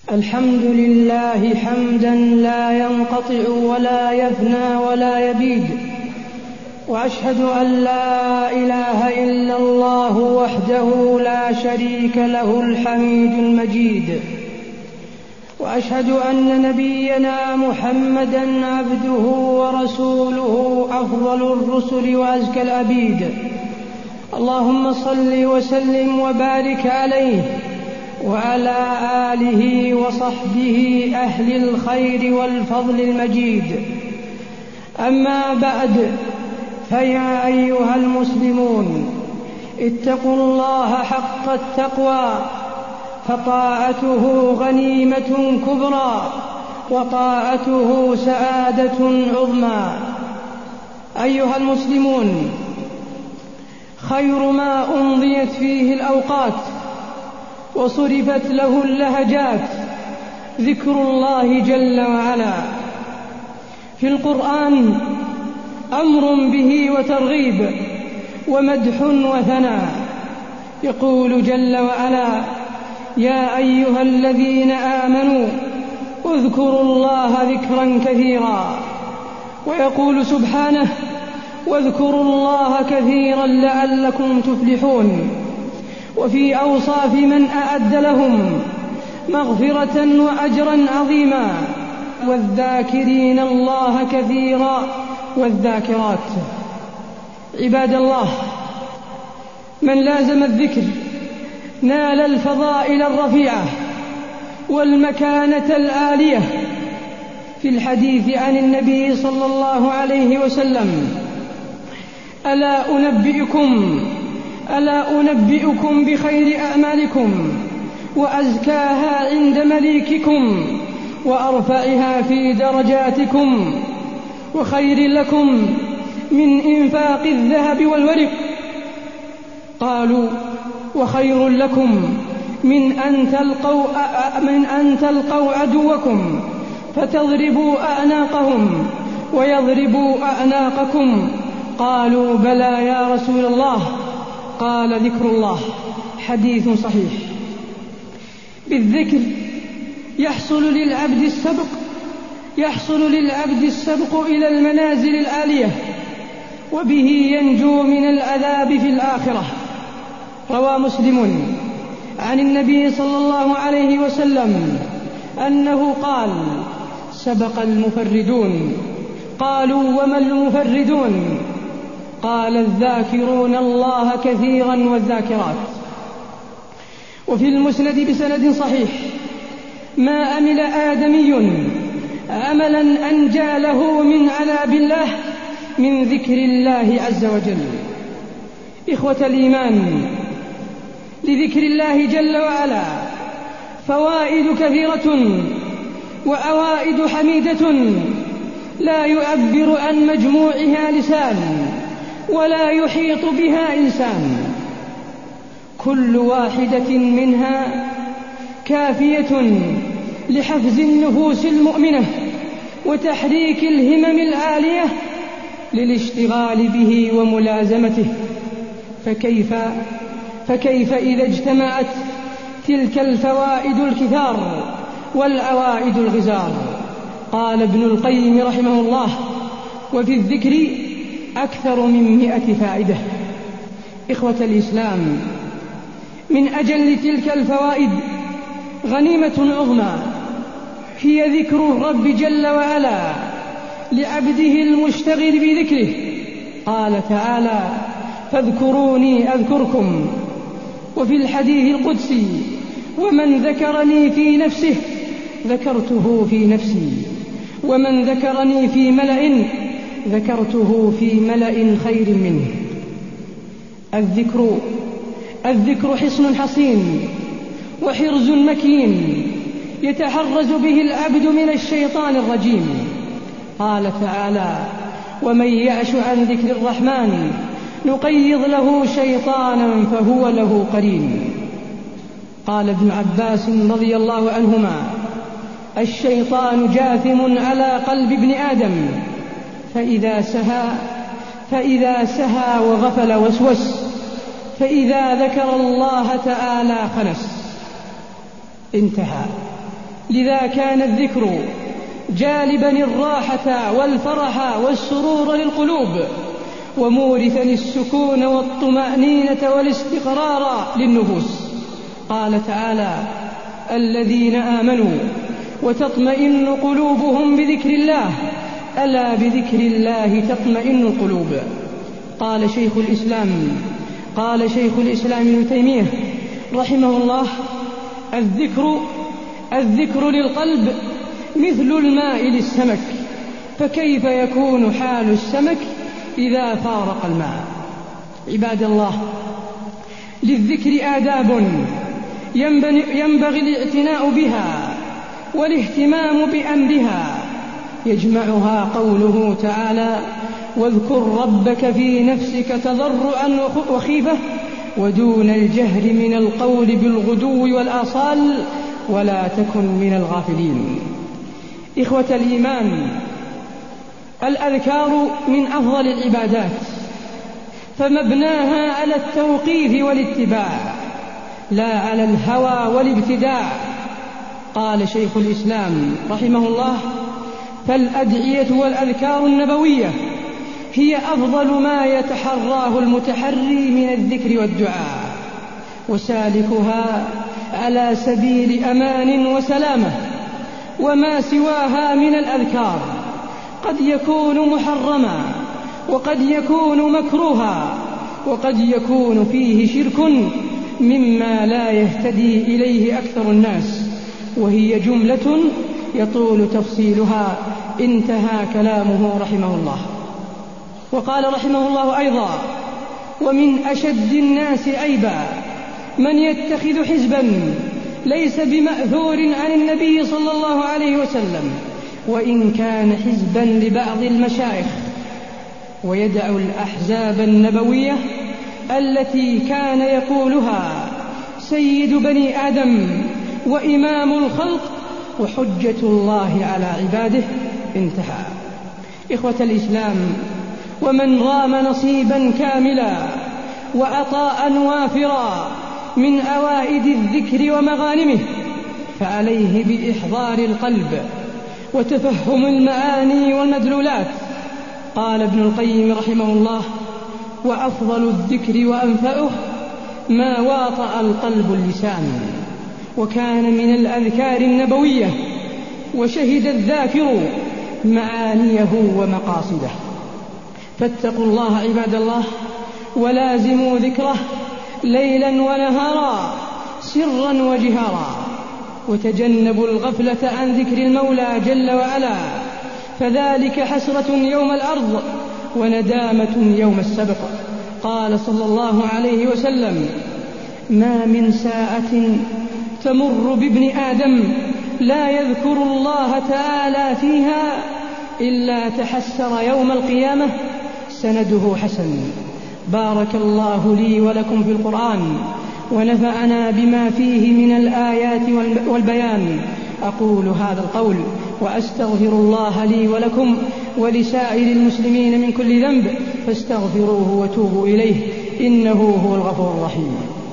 الحمد لله حمدا لا ينقطع ولا يفنى ولا يبيد، وأشهد أن لا إله إلا الله وحده لا شريك له الحميد المجيد، وأشهد أن نبينا محمدا عبده ورسوله أفضل الرسل وأزكى العبيد. اللهم صل وسلم وبارك عليه وعلى آله وصحبه أهل الخير والفضل المجيد. أما بعد، فيا أيها المسلمون، اتقوا الله حق التقوى، فطاعته غنيمة كبرى وطاعته سعادة عظمى. أيها المسلمون، خير ما أمضيت فيه الأوقات وصرفت له اللهجات ذكر الله جل وعلا. في القرآن أمر به وترغيب ومدح وثناء. يقول جل وعلا: يا أيها الذين آمنوا اذكروا الله ذكرا كثيرا. ويقول سبحانه: واذكروا الله كثيرا لعلكم تفلحون. وفي أوصاف من أعد لهم مغفرة وأجرا عظيما: والذاكرين الله كثيرا والذاكرات. عباد الله، من لازم الذكر نال الفضائل الرفيعة والمكانة العالية. في الحديث عن النبي صلى الله عليه وسلم: ألا أنبئكم بخير أعمالكم وأزكاها عند مليككم وأرفعها في درجاتكم وخير لكم من إنفاق الذهب والورق؟ قالوا: وخير لكم من أن تلقوا عدوكم فتضربوا أعناقهم ويضربوا أعناقكم. قالوا: بلى يا رسول الله. قال: ذكر الله. حديث صحيح. بالذكر يحصل للعبد السبق إلى المنازل العالية، وبه ينجو من العذاب في الآخرة. روى مسلم عن النبي صلى الله عليه وسلم أنه قال: سبق المفردون. قالوا: وما المفردون؟ قال: الذاكرون الله كثيرا والذاكرات. وفي المسند بسند صحيح: ما عمل آدمي عملا أنجى له من عذاب الله من ذكر الله عز وجل. إخوة الإيمان، لذكر الله جل وعلا فوائد كثيرة وأوائد حميدة لا يعبر عن مجموعها لسان ولا يحيط بها إنسان. كل واحدة منها كافية لحفز النفوس المؤمنة وتحريك الهمم العالية للاشتغال به وملازمته. فكيف إذا اجتمعت تلك الفوائد الكثار والعوائد الغزار؟ قال ابن القيم رحمه الله: وفي الذكر أكثر من 100 فائدة. إخوة الإسلام، من أجل تلك الفوائد غنيمة عظمى هي ذكر الرب جل وعلا لعبده المشتغل بذكره. قال تعالى: فاذكروني أذكركم. وفي الحديث القدسي: ومن ذكرني في نفسه ذكرته في نفسي، ومن ذكرني في ملأ ذكرته في ملأ خير منه. الذكر حصن حصين وحرز مكين يتحرز به العبد من الشيطان الرجيم. قال تعالى: ومن يعش عن ذكر الرحمن نقيض له شيطانا فهو له قرين. قال ابن عباس رضي الله عنهما: الشيطان جاثم على قلب ابن آدم، فإذا سهى وغفل وسوس، فإذا ذكر الله تعالى خنس. انتهى. لذا كان الذكر جالبا الراحة والفرح والسرور للقلوب، ومورثا السكون والطمأنينة والاستقرار للنفوس. قال تعالى: الذين آمنوا وتطمئن قلوبهم بذكر الله، ألا بذكر الله تطمئن القلوب. قال شيخ الإسلام ابن تيمية رحمه الله: الذكر للقلب مثل الماء للسمك، فكيف يكون حال السمك إذا فارق الماء؟ عباد الله، للذكر آداب ينبغي الاعتناء بها والاهتمام بأمرها، يجمعها قوله تعالى: واذكر ربك في نفسك تضرعا وخيفة ودون الجهر من القول بالغدو والآصال ولا تكن من الغافلين. إخوة الإيمان، الأذكار من أفضل العبادات، فمبناها على التوقيف والاتباع لا على الهوى والابتداع. قال شيخ الإسلام رحمه الله: فالأدعية والأذكار النبوية هي أفضل ما يتحراه المتحري من الذكر والدعاء، وسالكها على سبيل أمان وسلامة. وما سواها من الأذكار قد يكون محرما، وقد يكون مكروها، وقد يكون فيه شرك مما لا يهتدي إليه أكثر الناس، وهي جملة يطول تفصيلها. انتهى كلامه رحمه الله. وقال رحمه الله أيضا: ومن أشد الناس عيبا من يتخذ حزبا ليس بمأثور عن النبي صلى الله عليه وسلم، وإن كان حزبا لبعض المشايخ، ويدع الأحزاب النبوية التي كان يقولها سيد بني آدم وإمام الخلق وحجة الله على عباده. انتهى. إخوة الإسلام، ومن رام نصيبا كاملا وعطاء وافرا من أوائد الذكر ومغانمه فعليه بإحضار القلب وتفهم المعاني والمدلولات. قال ابن القيم رحمه الله: وأفضل الذكر وأنفعه ما واطأ القلب اللسان. وكان من الأذكار النبوية وشهد الذاكر معانيه ومقاصده. فاتقوا الله عباد الله، ولازموا ذكره ليلا ونهارا سرا وجهارا، وتجنبوا الغفلة عن ذكر المولى جل وعلا، فذلك حسرة يوم الأرض وندامة يوم السبق. قال صلى الله عليه وسلم: ما من ساعة تمر بابن آدم لا يذكر الله تعالى فيها إلا تحسر يوم القيامة. سنده حسن. بارك الله لي ولكم في القرآن، ونفعنا بما فيه من الآيات والبيان. أقول هذا القول وأستغفر الله لي ولكم ولسائر المسلمين من كل ذنب، فاستغفروه وتوبوا إليه، إنه هو الغفور الرحيم.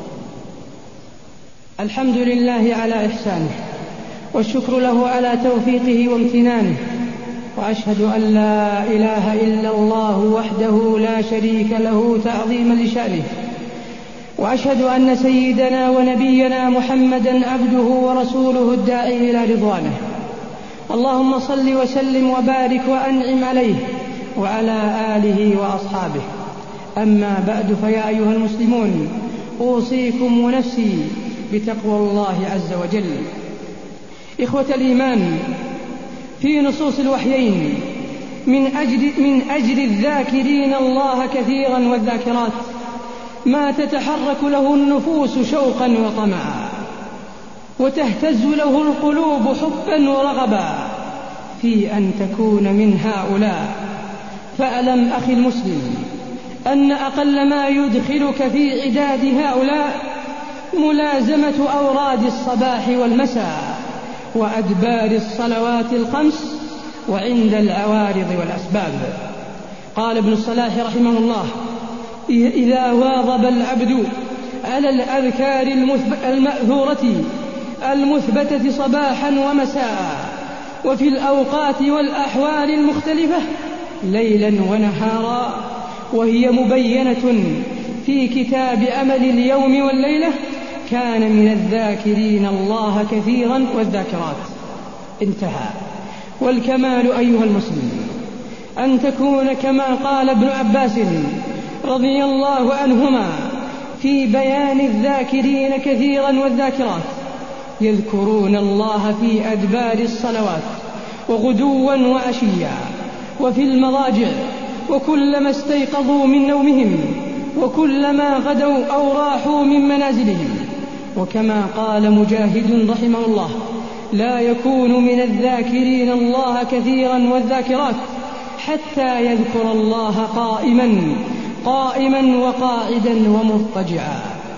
الحمد لله على إحسانه، والشكر له على توفيقه وامتنانه، وأشهد أن لا إله إلا الله وحده لا شريك له تعظيما لشأنه، وأشهد أن سيدنا ونبينا محمدا عبده ورسوله الداعي إلى رضوانه. اللهم صل وسلم وبارك وأنعم عليه وعلى آله وأصحابه. أما بعد، فيا أيها المسلمون، أوصيكم ونفسي بتقوى الله عز وجل. إخوة الإيمان، في نصوص الوحيين من أجل الذاكرين الله كثيرا والذاكرات ما تتحرك له النفوس شوقا وطمعا، وتهتز له القلوب حبا ورغبا في أن تكون من هؤلاء. فاعلم أخي المسلم أن أقل ما يدخلك في عداد هؤلاء ملازمة أوراد الصباح والمساء وأدبار الصلوات الخمس وعند العوارض والأسباب. قال ابن الصلاح رحمه الله: إذا واظب العبد على الأذكار المأثورة المثبتة صباحا ومساء، وفي الأوقات والأحوال المختلفة ليلا ونهارا، وهي مبينة في كتاب أمل اليوم والليلة: كان من الذاكرين الله كثيرا والذاكرات. انتهى. والكمال أيها المسلم أن تكون كما قال ابن عباس رضي الله عنهما في بيان الذاكرين كثيرا والذاكرات: يذكرون الله في أدبار الصلوات وغدوا وعشيا وفي المضاجع وكلما استيقظوا من نومهم وكلما غدوا أو راحوا من منازلهم. وكما قال مجاهد رحمه الله: لا يكون من الذاكرين الله كثيرا والذاكرات حتى يذكر الله قائما وقاعدا ومضطجعا.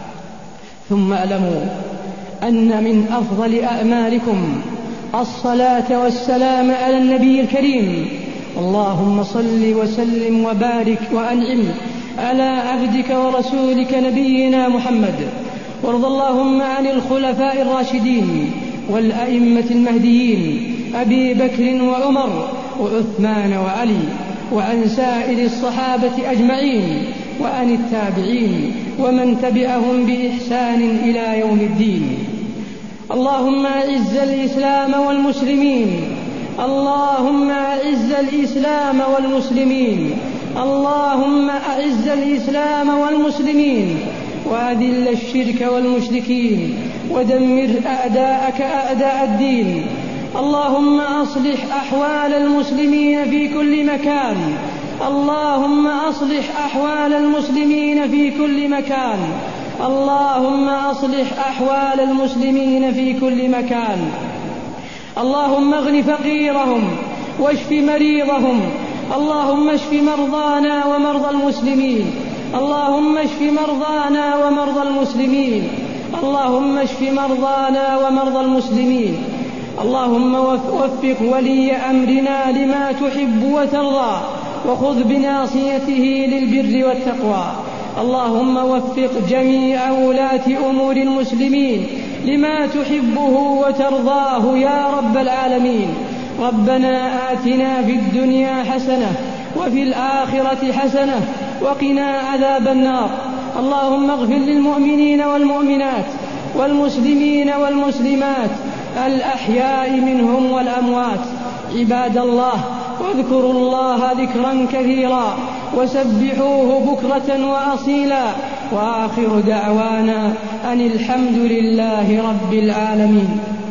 ثم اعلموا أن من أفضل أعمالكم الصلاة والسلام على النبي الكريم. اللهم صل وسلم وبارك وأنعم على عبدك ورسولك نبينا محمد. وارض اللهم عن الخلفاء الراشدين والأئمة المهديين أبي بكر وعمر وعثمان وعلي، وعن سائر الصحابة أجمعين، وعن التابعين ومن تبعهم بإحسان إلى يوم الدين. اللهم أعز الإسلام والمسلمين، اللهم أعز الإسلام والمسلمين، اللهم أعز الإسلام والمسلمين، وأذل الشرك والمشركين، ودمر أعداءك أعداء الدين. اللهم أصلح أحوال المسلمين في كل مكان، اللهم أصلح أحوال المسلمين في كل مكان، اللهم أصلح أحوال المسلمين في كل مكان. اللهم اغن فقيرهم واشف مريضهم، اللهم اشف مرضانا ومرضى المسلمين، اللهم اشف مرضانا ومرضى المسلمين، اللهم اشف مرضانا ومرضى المسلمين. اللهم وفق ولي أمرنا لما تحب وترضى، وخذ بناصيته للبر والتقوى. اللهم وفق جميع ولاة أمور المسلمين لما تحبه وترضاه يا رب العالمين. ربنا آتنا في الدنيا حسنة وفي الآخرة حسنة وقنا عذاب النار. اللهم اغفر للمؤمنين والمؤمنات والمسلمين والمسلمات الأحياء منهم والأموات. عباد الله، واذكروا الله ذكرا كثيرا وسبحوه بكرة وأصيلا، وآخر دعوانا أن الحمد لله رب العالمين.